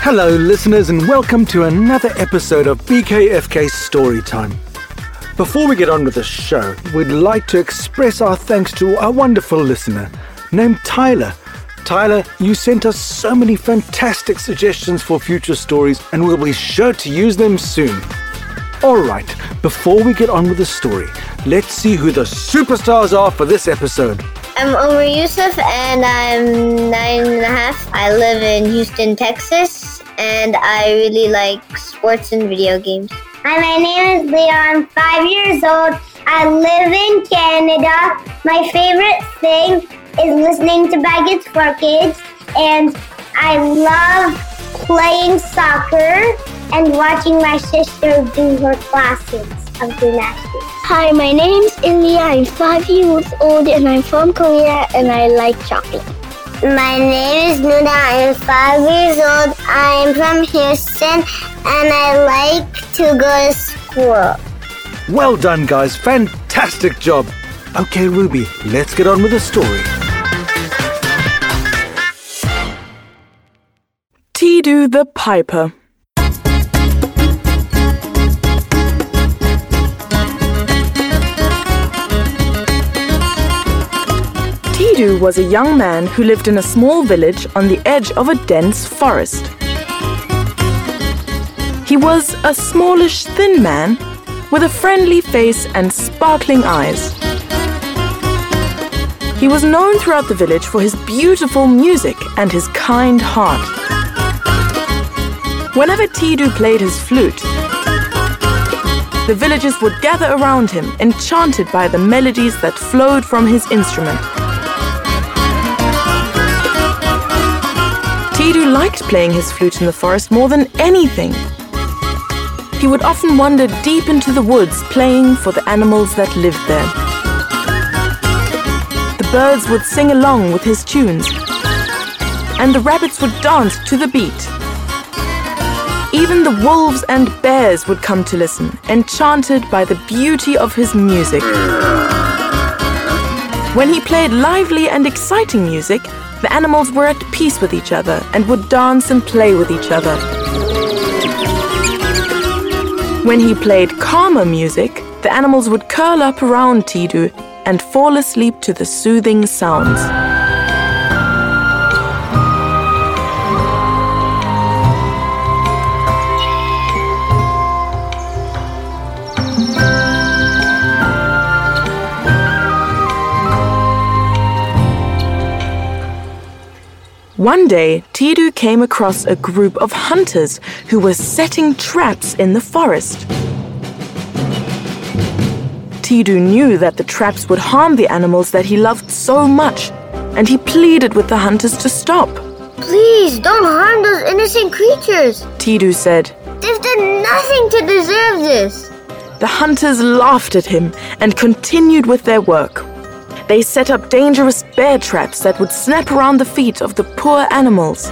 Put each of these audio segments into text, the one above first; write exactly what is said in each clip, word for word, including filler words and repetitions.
Hello listeners and welcome to another episode of B K F K Storytime. Before we get on with the show, we'd like to express our thanks to a wonderful listener named Tyler. Tyler, you sent us so many fantastic suggestions for future stories and we'll be sure to use them soon. Alright, before we get on with the story, let's see who the superstars are for this episode. I'm Omar Yusuf and I'm nine and a half. I live in Houston, Texas, and I really like sports and video games. Hi, my name is Leo. I'm five years old. I live in Canada. My favorite thing is listening to Baggage for Kids, and I love playing soccer and watching my sister do her classes of gymnastics. Hi, my name's Ilya. I'm five years old and I'm from Korea and I like chocolate. My name is Nuna. I'm five years old. I am from Houston and I like to go to school. Well done, guys. Fantastic job. Okay, Ruby, let's get on with the story. Tidu the Piper. Tidu was a young man who lived in a small village on the edge of a dense forest. He was a smallish, thin man with a friendly face and sparkling eyes. He was known throughout the village for his beautiful music and his kind heart. Whenever Tidu played his flute, the villagers would gather around him, enchanted by the melodies that flowed from his instrument. Tidu liked playing his flute in the forest more than anything. He would often wander deep into the woods playing for the animals that lived there. The birds would sing along with his tunes, and the rabbits would dance to the beat. Even the wolves and bears would come to listen, enchanted by the beauty of his music. When he played lively and exciting music, the animals were at peace with each other and would dance and play with each other. When he played calmer music, the animals would curl up around Tidu and fall asleep to the soothing sounds. One day, Tidu came across a group of hunters who were setting traps in the forest. Tidu knew that the traps would harm the animals that he loved so much, and he pleaded with the hunters to stop. Please, don't harm those innocent creatures. Tidu said. They've done nothing to deserve this. The hunters laughed at him and continued with their work. They set up dangerous bear traps that would snap around the feet of the poor animals.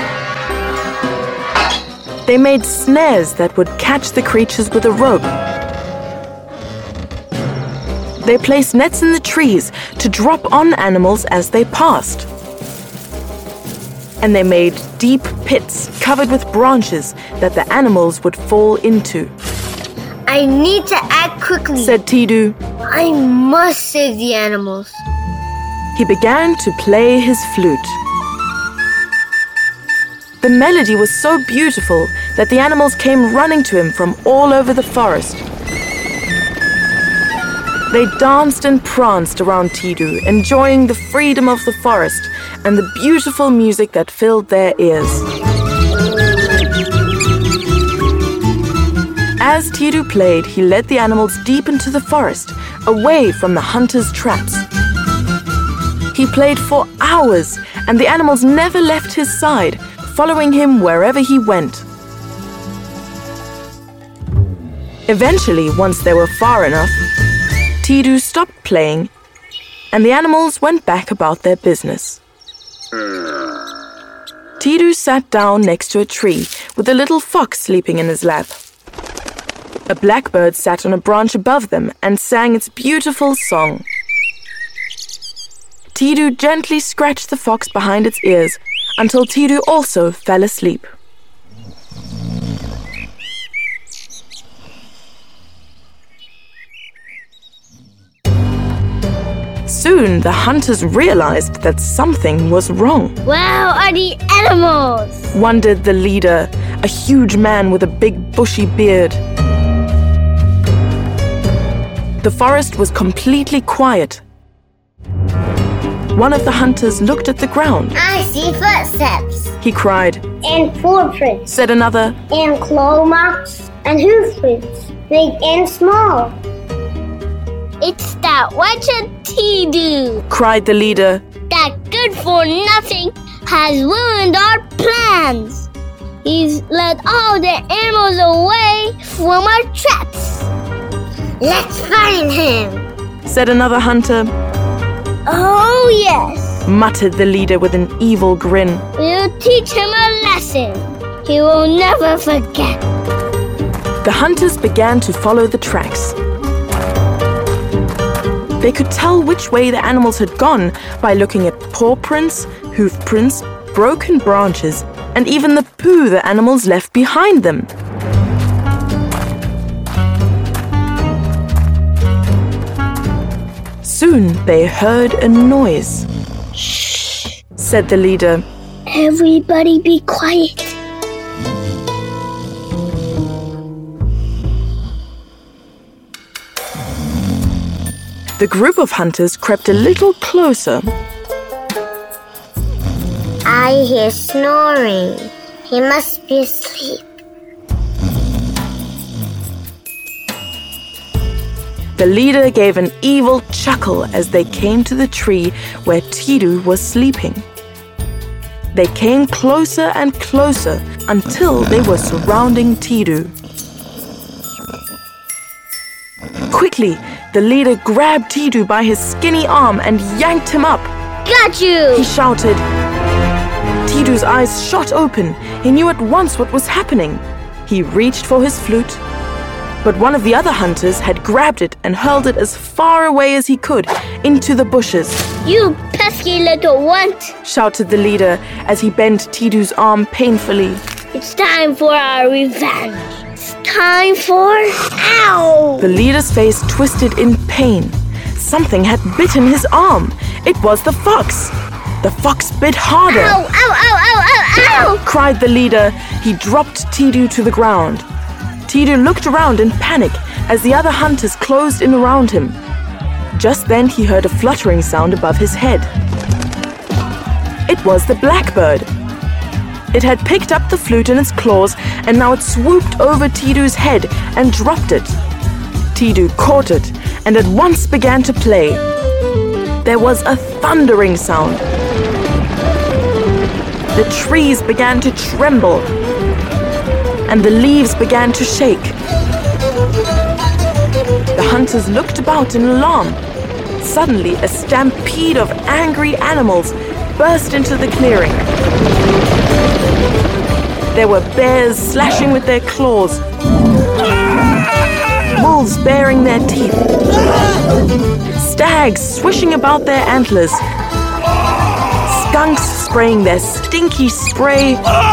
They made snares that would catch the creatures with a rope. They placed nets in the trees to drop on animals as they passed. And they made deep pits covered with branches that the animals would fall into. I need to act quickly, said Tidu. I must save the animals. He began to play his flute. The melody was so beautiful that the animals came running to him from all over the forest. They danced and pranced around Tidu, enjoying the freedom of the forest and the beautiful music that filled their ears. As Tidu played, he led the animals deep into the forest, away from the hunters' traps. He played for hours, and the animals never left his side, following him wherever he went. Eventually, once they were far enough, Tidu stopped playing, and the animals went back about their business. Tidu sat down next to a tree with a little fox sleeping in his lap. A blackbird sat on a branch above them and sang its beautiful song. Tidu gently scratched the fox behind its ears until Tidu also fell asleep. Soon, the hunters realized that something was wrong. Where are the animals? Wondered the leader, a huge man with a big bushy beard. The forest was completely quiet. One of the hunters looked at the ground. I see footsteps. He cried. And footprints. Said another. And claw marks. And hoof prints. Big and small. It's that wretched Tidu. Cried the leader. That good for nothing has ruined our plans. He's led all the animals away from our traps. Let's find him. Said another hunter. Oh, yes. Muttered the leader with an evil grin. We'll teach him a lesson. He will never forget. The hunters began to follow the tracks. They could tell which way the animals had gone by looking at paw prints, hoof prints, broken branches, and even the poo the animals left behind them. Soon they heard a noise. Shh, said the leader. Everybody be quiet. The group of hunters crept a little closer. I hear snoring. He must be asleep. The leader gave an evil chuckle as they came to the tree where Tidu was sleeping. They came closer and closer until they were surrounding Tidu. Quickly, the leader grabbed Tidu by his skinny arm and yanked him up. Got you! He shouted. Tidu's eyes shot open. He knew at once what was happening. He reached for his flute, but one of the other hunters had grabbed it and hurled it as far away as he could into the bushes. You pesky little runt! Shouted the leader as he bent Tidu's arm painfully. It's time for our revenge. It's time for... Ow! The leader's face twisted in pain. Something had bitten his arm. It was the fox. The fox bit harder. Ow, ow, ow, ow, ow, ow! Cried the leader. He dropped Tidu to the ground. Tidu looked around in panic as the other hunters closed in around him. Just then he heard a fluttering sound above his head. It was the blackbird. It had picked up the flute in its claws and now it swooped over Tidu's head and dropped it. Tidu caught it and at once began to play. There was a thundering sound. The trees began to tremble and the leaves began to shake. The hunters looked about in alarm. Suddenly, a stampede of angry animals burst into the clearing. There were bears slashing with their claws, wolves baring their teeth, stags swishing about their antlers, skunks spraying their stinky spray,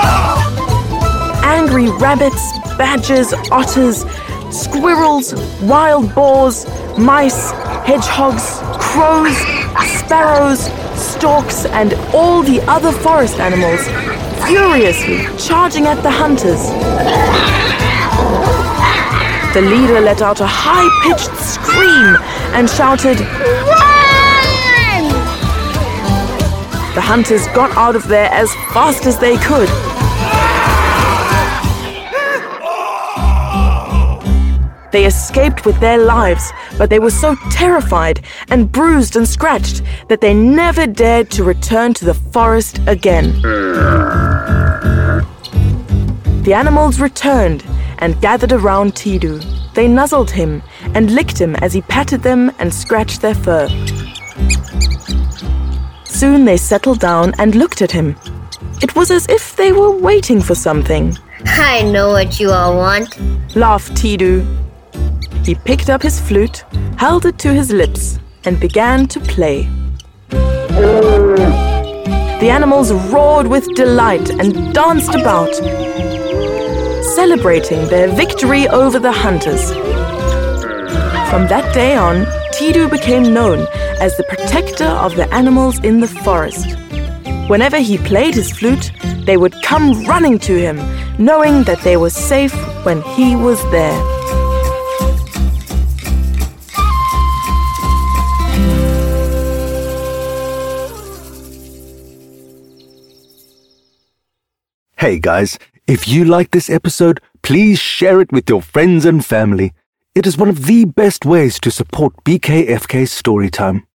angry rabbits, badgers, otters, squirrels, wild boars, mice, hedgehogs, crows, sparrows, storks, and all the other forest animals furiously charging at the hunters. The leader let out a high-pitched scream and shouted, Run! The hunters got out of there as fast as they could. They escaped with their lives, but they were so terrified and bruised and scratched that they never dared to return to the forest again. The animals returned and gathered around Tidu. They nuzzled him and licked him as he patted them and scratched their fur. Soon they settled down and looked at him. It was as if they were waiting for something. I know what you all want. Laughed Tidu. He picked up his flute, held it to his lips, and began to play. The animals roared with delight and danced about, celebrating their victory over the hunters. From that day on, Tidu became known as the protector of the animals in the forest. Whenever he played his flute, they would come running to him, knowing that they were safe when he was there. Hey guys, if you like this episode, please share it with your friends and family. It is one of the best ways to support B K F K Storytime.